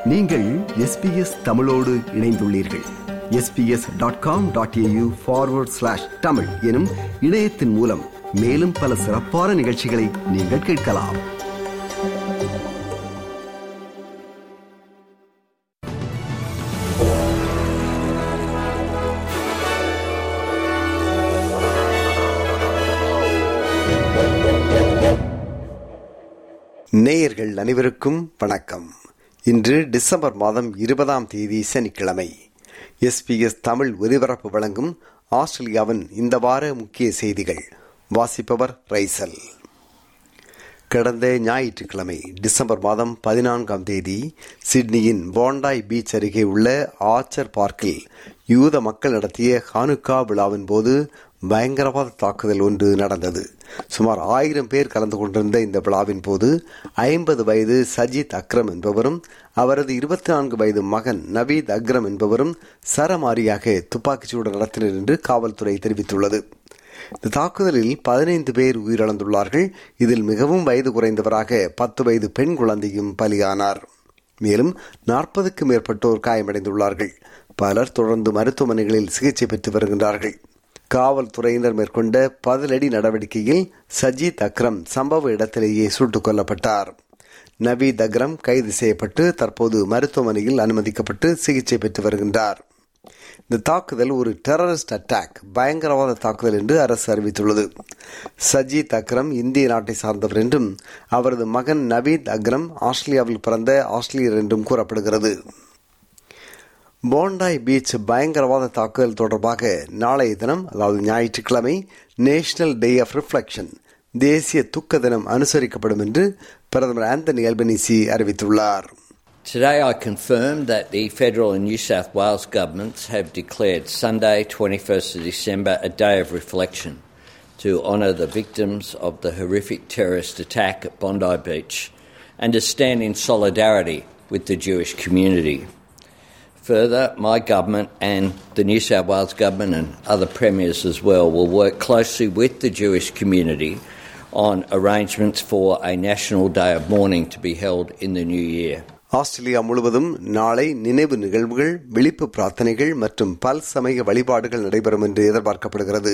நீங்கள் SBS தமிழோடு இணைந்துள்ளீர்கள். sbs.com.au/tamil எனும் இணையத்தின் மூலம் மேலும் பல சிறப்பான நிகழ்ச்சிகளை நீங்கள் கேட்கலாம். நேயர்கள் அனைவருக்கும் வணக்கம். இன்று டிசம்பர் மாதம் 20 சனிக்கிழமை. SBS தமிழ் ஒலிபரப்பு வழங்கும் ஆஸ்திரேலியாவின் இந்த வார முக்கிய செய்திகள். வாசிப்பவர் ரைசல். கடந்த ஞாயிற்றுக்கிழமை டிசம்பர் மாதம் 14 சிட்னியின் போண்டாய் பீச் அருகே உள்ள ஆர்ச்சர் பார்க்கில் யூத மக்கள் நடத்திய ஹானுக்கா விழாவின் போது பயங்கரவாத தாக்குதல் ஒன்று நடந்தது. சுமார் 1000 பேர் கலந்து கொண்டிருந்த இந்த விழாவின் போது 50 வயது சஜித் அக்ரம் என்பவரும் அவரது 24 வயது மகன் நவீத் அக்ரம் என்பவரும் சரமாரியாக துப்பாக்கிச்சூடு நடத்தினர் என்று காவல்துறை தெரிவித்துள்ளது. இந்த தாக்குதலில் 15 பேர் உயிரிழந்துள்ளார்கள். இதில் மிகவும் வயது குறைந்தவராக 10 வயது பெண் குழந்தையும் பலியானார். மேலும் 40க்கும் மேற்பட்டோர் காயமடைந்துள்ளார்கள். பலர் தொடர்ந்து மருத்துவமனைகளில் சிகிச்சை பெற்று வருகின்றார்கள். காவல்துறையினர் மேற்கொண்ட பதிலடி நடவடிக்கையில் சஜித் அக்ரம் சம்பவ இடத்திலேயே சுட்டுக் கொல்லப்பட்டார். நவீத் அக்ரம் கைது செய்யப்பட்டு தற்போது மருத்துவமனையில் அனுமதிக்கப்பட்டு சிகிச்சை பெற்று வருகின்றார். இந்த தாக்குதல் ஒரு டெரரிஸ்ட் அட்டாக், பயங்கரவாத தாக்குதல் என்று அரசு அறிவித்துள்ளது. சஜித் அக்ரம் இந்திய நாட்டை சார்ந்தவர் என்றும் அவரது மகன் நவீத் அக்ரம் ஆஸ்திரேலியாவில் பிறந்த ஆஸ்திரேலியர் என்றும் கூறப்படுகிறது. போண்டாய் பீச் பயங்கரவாத தாக்குதல் தொடர்பாக நாளைய தினம், அதாவது ஞாயிற்றுக்கிழமை, நேஷனல் டே ஆஃப் ரிஃப்ளெக்ஷன், தேசிய துக்க தினம் அனுசரிக்கப்படும் என்று பிரதமர் ஆந்தனி அல்பனீசி அறிவித்துள்ளார். Today I confirm that the federal and New South Wales governments have declared Sunday 21st of December a day of reflection to honour the victims of the horrific terrorist attack at Bondi Beach and to stand in solidarity with the Jewish community. Further, my government and the New South Wales government and other premiers as well will work closely with the Jewish community on arrangements for a national day of mourning to be held in the new year. Australia முழுவதும் நாளை நினைவு நிகழ்வுகள், விழிப்பு பிரார்த்தனைகள் மற்றும் பல் சமய வழிபாடுகள் நடைபெறும் என்று எதிர்பார்க்கப்படுகிறது.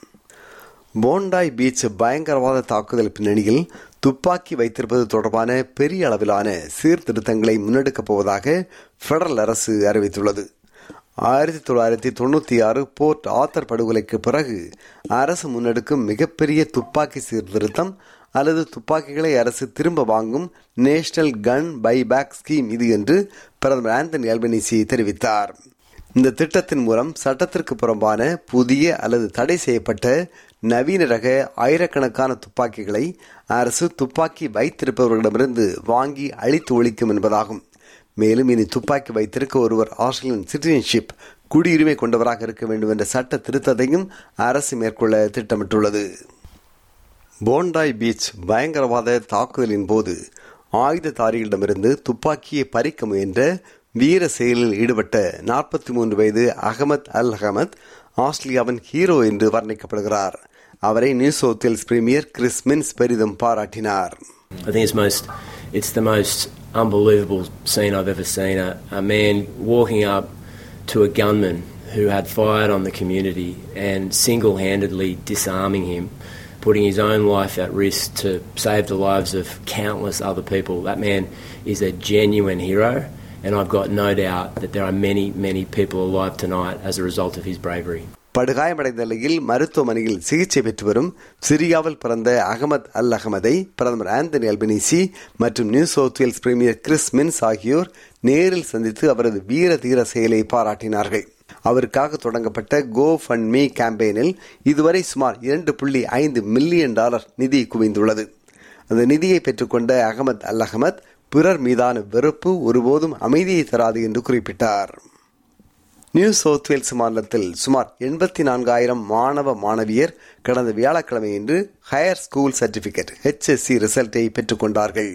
போண்டாய் பீச் பயங்கரவாத தாக்குதல் பின்னணியில் துப்பாக்கி வைத்திருப்பது தொடர்பான பெரிய அளவிலான சீர்திருத்தங்களை முன்னெடுக்கப் போவதாக பெடரல் அரசு அறிவித்துள்ளது. 1996 போர்ட் ஆத்தர் படுகொலைக்கு பிறகு அரசு முன்னெடுக்கும் மிகப்பெரிய துப்பாக்கி சீர்திருத்தம் அல்லது துப்பாக்கிகளை அரசு திரும்ப வாங்கும் நேஷனல் கன் பைபேக் ஸ்கீம் இது என்று பிரதமர் ஆந்தனி அல்பனீசி தெரிவித்தார். இந்த திட்டத்தின் மூலம் சட்டத்திற்கு புறம்பான புதிய அல்லது தடை செய்யப்பட்ட நவீன ரக ஆயிரக்கணக்கான துப்பாக்கிகளை அரசு துப்பாக்கி வைத்திருப்பவர்களிடமிருந்து வாங்கி அழித்து ஒழிக்கும் என்பதாகும். மேலும் இனி துப்பாக்கி வைத்திருக்க ஒருவர் ஆஸ்திரேலியன் சிட்டிசன்ஷிப், குடியுரிமை கொண்டவராக இருக்க வேண்டும் என்ற சட்ட திருத்தத்தையும் அரசு மேற்கொள்ள திட்டமிட்டுள்ளது. போண்டாய் பீச் பயங்கரவாத தாக்குதலின் போது ஆயுததாரிகளிடமிருந்து துப்பாக்கியை பறிக்க முயன்ற வீர செயலில் ஈடுபட்ட 43 வயது அகமத் அல் அகமத் ஆஸ்திரேலியாவின் ஹீரோ என்று வர்ணிக்கப்படுகிறார். அவரை New South Wales premier Chris Minns பெரிதும் பாராட்டினார். I think it's the most unbelievable scene I've ever seen. A man walking up to a gunman who had fired on the community and single-handedly disarming him, putting his own life at risk to save the lives of countless other people. That man is a genuine hero, and I've got no doubt that there are many people alive tonight as a result of his bravery. படுகாயமடைந்த நிலையில் மருத்துவமனையில் சிகிச்சை பெற்று வரும் சிரியாவில் பிறந்த Ahmed al அகமதை பிரதமர் ஆந்தனி அல்பனீசி மற்றும் New South Wales premier Chris Minns ஆகியோர் நேரில் சந்தித்து அவரது வீர தீர செயலை பாராட்டினார்கள். அவருக்காக தொடங்கப்பட்ட கோ ஃபண்ட் மீ கேம்பெயினில் இதுவரை சுமார் $2.5 மில்லியன் நிதி குவிந்துள்ளது. அந்த நிதியை பெற்றுக்கொண்ட அகமத் அல் அகமத் பிறர் மீதான வெறுப்பு ஒருபோதும் அமைதியை தராது என்று குறிப்பிட்டார். நியூ சவுத் வேல்ஸ் மாநிலத்தில் சுமார் 84,000 மாணவ மாணவியர் கடந்த வியாழக்கிழமையன்று ஹையர் ஸ்கூல் சர்டிபிகேட் HSC ரிசல்ட்டை பெற்றுக்கொண்டார்கள்.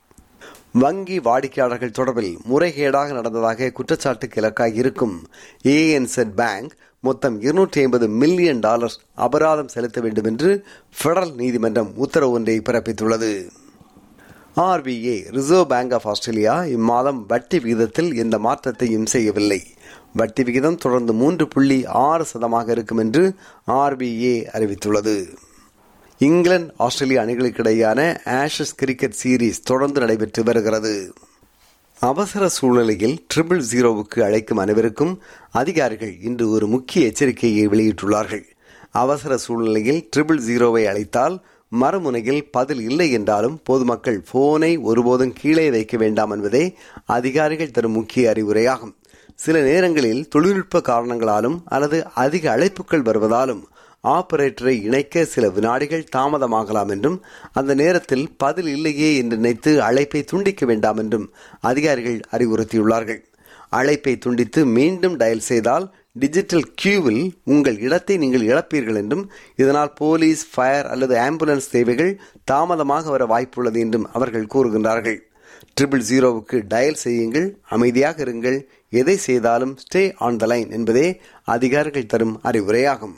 வங்கி வாடிக்கையாளர்கள் தொடர்பில் முறைகேடாக நடந்ததாக குற்றச்சாட்டுக்கு இலக்காக இருக்கும் ANZ பேங்க் மொத்தம் $250 மில்லியன் அபராதம் செலுத்த வேண்டும் என்று பெடரல் நீதிமன்றம் உத்தரவு ஒன்றை பிறப்பித்துள்ளது. RBA reserve bank of Australia இம்மாதம் வட்டி விகிதத்தில் எந்த மாற்றத்தையும் செய்யவில்லை. வட்டி விகிதம் தொடர்ந்து 3.6% இருக்கும் என்று RBA அறிவித்துள்ளது. இங்கிலாந்து ஆஸ்திரேலிய அணிகளுக்கிடையான ஆஷஸ் கிரிக்கெட் சீரீஸ் தொடர்ந்து நடைபெற்று வருகிறது. அவசர சூழ்நிலையில் 000க்கு அழைக்கும் அனைவருக்கும் அதிகாரிகள் இன்று ஒரு முக்கிய எச்சரிக்கையை வெளியிட்டுள்ளார்கள். அவசர சூழ்நிலையில் 000ஐ அழைத்தால் மறுமுனையில் பதில் இல்லை என்றாலும் பொதுமக்கள் போனை ஒருபோதும் கீழே வைக்க வேண்டாம் என்பதே அதிகாரிகள் தரும் முக்கிய அறிவுரையாகும். சில நேரங்களில் தொழில்நுட்ப காரணங்களாலும் அல்லது அதிக அழைப்புகள் வருவதாலும் ஆபரேட்டரை இணைக்க சில வினாடிகள் தாமதமாகலாம் என்றும் அந்த நேரத்தில் பதில் இல்லையே என்று நினைத்து அழைப்பை துண்டிக்க வேண்டாம் என்றும் அதிகாரிகள் அறிவுறுத்தியுள்ளார்கள். அழைப்பை துண்டித்து மீண்டும் டயல் செய்தால் டிஜிட்டல் கியூவில் உங்கள் இடத்தை நீங்கள் இழப்பீர்கள் என்றும் இதனால் போலீஸ், ஃபயர் அல்லது ஆம்புலன்ஸ் சேவைகள் தாமதமாக வர வாய்ப்புள்ளது என்றும் அவர்கள் கூறுகின்றார்கள். 000க்கு டயல் செய்யுங்கள், அமைதியாக இருங்கள், எதை செய்தாலும் ஸ்டே ஆன் த லைன் என்பதே அதிகாரிகள் தரும் அறிவுரையாகும்.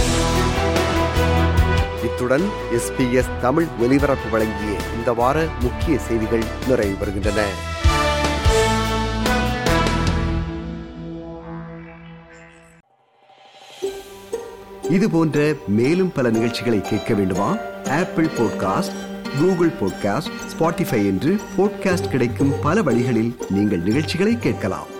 இத்துடன் SBS தமிழ் ஒலிபரப்பு வழங்கிய இந்த வார முக்கிய செய்திகள் நிறைவு பெறுகின்றன. இது போன்ற மேலும் பல நிகழ்ச்சிகளை கேட்க வேண்டுமா? Apple podcast, Google podcast, Spotify என்று பாட்காஸ்ட் கிடைக்கும் பல வழிகளில் நீங்கள் நிகழ்ச்சிகளை கேட்கலாம்.